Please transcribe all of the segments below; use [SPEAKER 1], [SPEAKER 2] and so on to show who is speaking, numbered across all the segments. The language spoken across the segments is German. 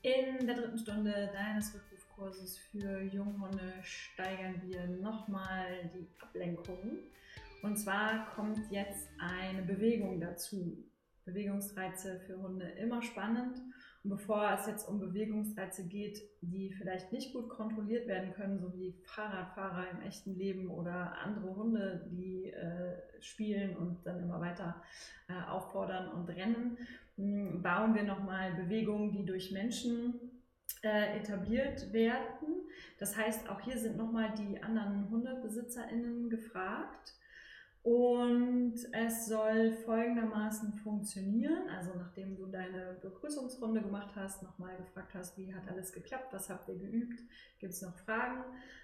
[SPEAKER 1] In der 3. Stunde deines Rückrufkurses für Junghunde steigern wir nochmal die Ablenkung. Und zwar kommt jetzt eine Bewegung dazu. Bewegungsreize für Hunde immer spannend. Und bevor es jetzt um Bewegungsreize geht, die vielleicht nicht gut kontrolliert werden können, so wie Fahrradfahrer im echten Leben oder andere Hunde, die spielen und dann immer weiter auffordern und rennen, bauen wir nochmal Bewegungen, die durch Menschen etabliert werden. Das heißt, auch hier sind nochmal die anderen HundebesitzerInnen gefragt. Und es soll folgendermaßen funktionieren, also nachdem du deine Begrüßungsrunde gemacht hast, nochmal gefragt hast, wie hat alles geklappt, was habt ihr geübt, gibt es noch Fragen,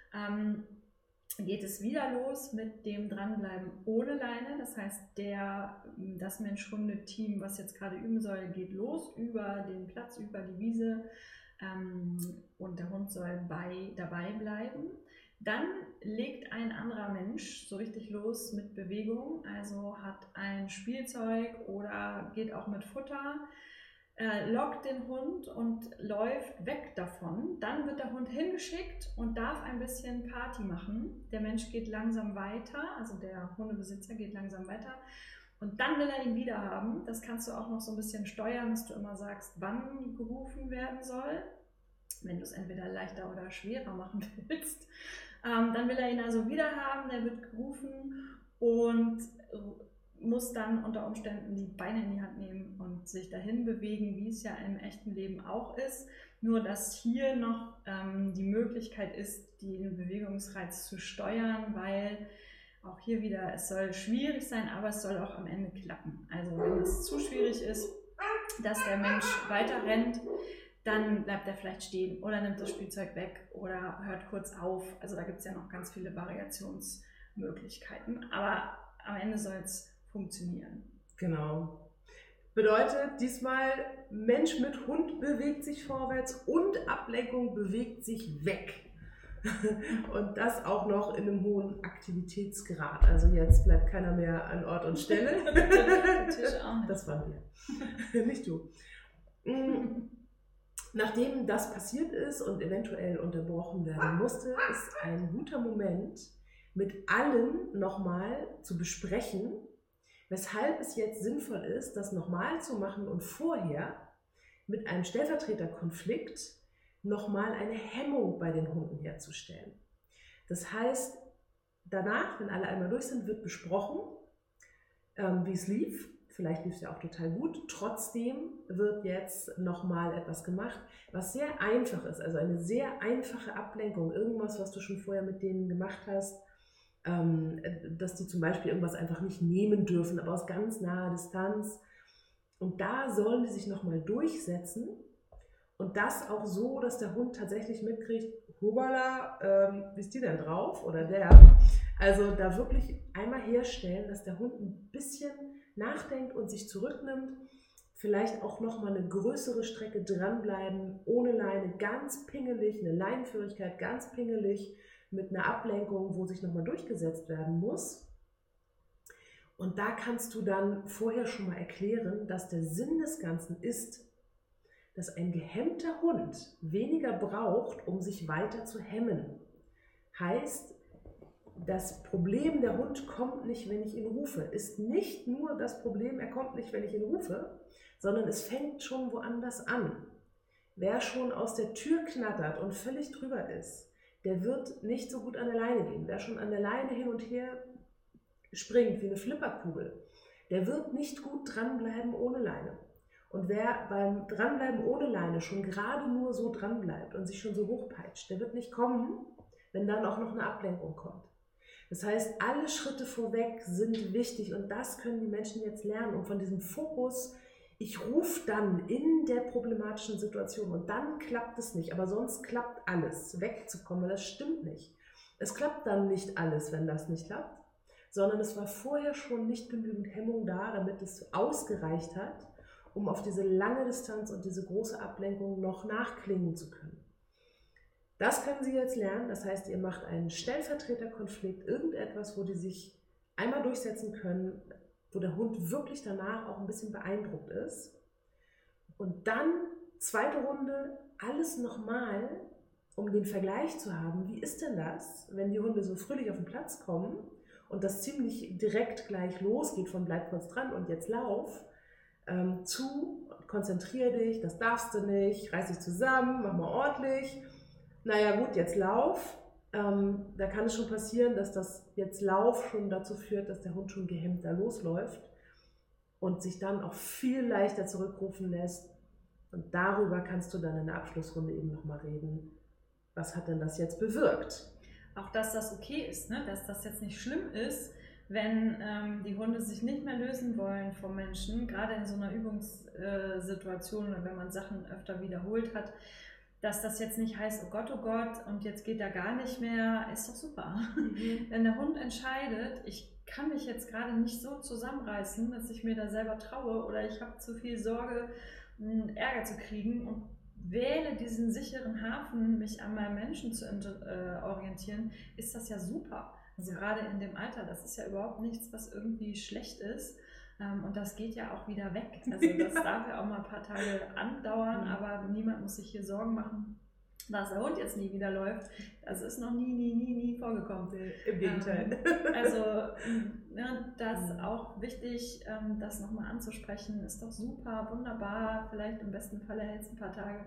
[SPEAKER 1] geht es wieder los mit dem Dranbleiben ohne Leine. Das heißt, das Mensch-Hunde-Team, was jetzt gerade üben soll, geht los über den Platz, über die Wiese und der Hund soll dabei bleiben. Dann legt ein anderer Mensch so richtig los mit Bewegung, also hat ein Spielzeug oder geht auch mit Futter, lockt den Hund und läuft weg davon. Dann wird der Hund hingeschickt und darf ein bisschen Party machen. Der Mensch geht langsam weiter, also der Hundebesitzer geht langsam weiter. Und dann will er ihn wieder haben. Das kannst du auch noch so ein bisschen steuern, dass du immer sagst, wann gerufen werden soll. Wenn du es entweder leichter oder schwerer machen willst. Dann will er ihn also wieder haben, der wird gerufen und muss dann unter Umständen die Beine in die Hand nehmen und sich dahin bewegen, wie es ja im echten Leben auch ist. Nur, dass hier noch die Möglichkeit ist, den Bewegungsreiz zu steuern, weil auch hier wieder, es soll schwierig sein, aber es soll auch am Ende klappen. Also wenn es zu schwierig ist, dass der Mensch weiter rennt, dann bleibt er vielleicht stehen oder nimmt das Spielzeug weg oder hört kurz auf. Also da gibt es ja noch ganz viele Variationsmöglichkeiten. Aber am Ende soll es funktionieren.
[SPEAKER 2] Genau. Bedeutet diesmal, Mensch mit Hund bewegt sich vorwärts und Ablenkung bewegt sich weg. Und das auch noch in einem hohen Aktivitätsgrad. Also jetzt bleibt keiner mehr an Ort und Stelle.
[SPEAKER 1] Der Tisch auch nicht.
[SPEAKER 2] Das waren wir. Nicht du. Nachdem das passiert ist und eventuell unterbrochen werden musste, ist ein guter Moment, mit allen nochmal zu besprechen, weshalb es jetzt sinnvoll ist, das nochmal zu machen und vorher mit einem Stellvertreterkonflikt nochmal eine Hemmung bei den Hunden herzustellen. Das heißt, danach, wenn alle einmal durch sind, wird besprochen, wie es lief. Vielleicht lief es ja auch total gut. Trotzdem wird jetzt nochmal etwas gemacht, was sehr einfach ist. Also eine sehr einfache Ablenkung. Irgendwas, was du schon vorher mit denen gemacht hast, dass die zum Beispiel irgendwas einfach nicht nehmen dürfen, aber aus ganz naher Distanz. Und da sollen die sich nochmal durchsetzen. Und das auch so, dass der Hund tatsächlich mitkriegt, hubala, wie ist die denn drauf? Oder der. Also da wirklich einmal herstellen, dass der Hund ein bisschen nachdenkt und sich zurücknimmt, vielleicht auch nochmal eine größere Strecke dranbleiben, ohne Leine, ganz pingelig, eine Leinenführigkeit ganz pingelig, mit einer Ablenkung, wo sich nochmal durchgesetzt werden muss. Und da kannst du dann vorher schon mal erklären, dass der Sinn des Ganzen ist, dass ein gehemmter Hund weniger braucht, um sich weiter zu hemmen. Heißt, das Problem, der Hund kommt nicht, wenn ich ihn rufe, ist nicht nur das Problem, er kommt nicht, wenn ich ihn rufe, sondern es fängt schon woanders an. Wer schon aus der Tür knattert und völlig drüber ist, der wird nicht so gut an der Leine gehen. Wer schon an der Leine hin und her springt wie eine Flipperkugel, der wird nicht gut dranbleiben ohne Leine. Und wer beim Dranbleiben ohne Leine schon gerade nur so dranbleibt und sich schon so hochpeitscht, der wird nicht kommen, wenn dann auch noch eine Ablenkung kommt. Das heißt, alle Schritte vorweg sind wichtig und das können die Menschen jetzt lernen, um von diesem Fokus, ich rufe dann in der problematischen Situation und dann klappt es nicht, aber sonst klappt alles, wegzukommen, das stimmt nicht. Es klappt dann nicht alles, wenn das nicht klappt, sondern es war vorher schon nicht genügend Hemmung da, damit es ausgereicht hat, um auf diese lange Distanz und diese große Ablenkung noch nachklingen zu können. Das können Sie jetzt lernen, das heißt, ihr macht einen Stellvertreterkonflikt, irgendetwas, wo die sich einmal durchsetzen können, wo der Hund wirklich danach auch ein bisschen beeindruckt ist. Und dann zweite Runde, alles nochmal, um den Vergleich zu haben. Wie ist denn das, wenn die Hunde so fröhlich auf den Platz kommen und das ziemlich direkt gleich losgeht von bleib kurz dran und jetzt lauf, zu, konzentrier dich, das darfst du nicht, reiß dich zusammen, mach mal ordentlich. Naja gut, jetzt lauf. Da kann es schon passieren, dass das jetzt Lauf schon dazu führt, dass der Hund schon gehemmt da losläuft und sich dann auch viel leichter zurückrufen lässt. Und darüber kannst du dann in der Abschlussrunde eben nochmal reden. Was hat denn das jetzt bewirkt?
[SPEAKER 1] Auch, dass das okay ist, ne? Dass das jetzt nicht schlimm ist, wenn die Hunde sich nicht mehr lösen wollen vom Menschen, gerade in so einer Übungssituation oder wenn man Sachen öfter wiederholt hat, dass das jetzt nicht heißt, oh Gott, und jetzt geht er gar nicht mehr, ist doch super. Wenn der Hund entscheidet, ich kann mich jetzt gerade nicht so zusammenreißen, dass ich mir da selber traue oder ich habe zu viel Sorge, Ärger zu kriegen und wähle diesen sicheren Hafen, mich an meinem Menschen zu orientieren, ist das ja super. Also gerade in dem Alter, das ist ja überhaupt nichts, was irgendwie schlecht ist. Und das geht ja auch wieder weg. Also das darf ja auch mal ein paar Tage andauern, aber niemand muss sich hier Sorgen machen, dass der Hund jetzt nie wieder läuft. Das ist noch nie vorgekommen.
[SPEAKER 2] Im Gegenteil.
[SPEAKER 1] Also ja, das ist auch wichtig, das nochmal anzusprechen. Ist doch super, wunderbar. Vielleicht im besten Falle hält es ein paar Tage.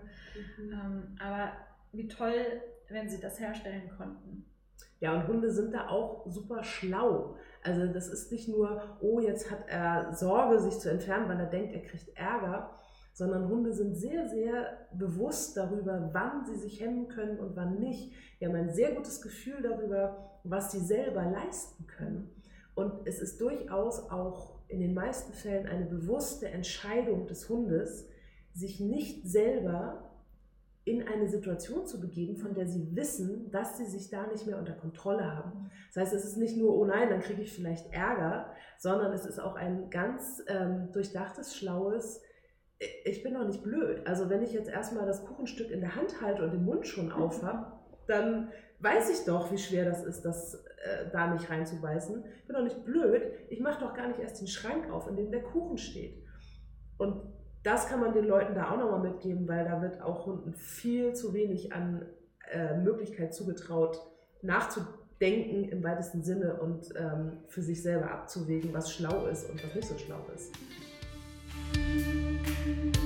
[SPEAKER 1] Aber wie toll, wenn sie das herstellen konnten.
[SPEAKER 2] Ja, und Hunde sind da auch super schlau. Also das ist nicht nur, oh, jetzt hat er Sorge, sich zu entfernen, weil er denkt, er kriegt Ärger, sondern Hunde sind sehr, sehr bewusst darüber, wann sie sich hemmen können und wann nicht. Die haben ein sehr gutes Gefühl darüber, was sie selber leisten können. Und es ist durchaus auch in den meisten Fällen eine bewusste Entscheidung des Hundes, sich nicht selber in eine Situation zu begeben, von der sie wissen, dass sie sich da nicht mehr unter Kontrolle haben. Das heißt, es ist nicht nur, oh nein, dann kriege ich vielleicht Ärger, sondern es ist auch ein ganz durchdachtes, schlaues, ich bin doch nicht blöd. Also wenn ich jetzt erstmal das Kuchenstück in der Hand halte und den Mund schon auf habe, dann weiß ich doch, wie schwer das ist, das da nicht reinzubeißen. Ich bin doch nicht blöd, ich mache doch gar nicht erst den Schrank auf, in dem der Kuchen steht. Und das kann man den Leuten da auch nochmal mitgeben, weil da wird auch Hunden viel zu wenig an Möglichkeit zugetraut, nachzudenken im weitesten Sinne und für sich selber abzuwägen, was schlau ist und was nicht so schlau ist.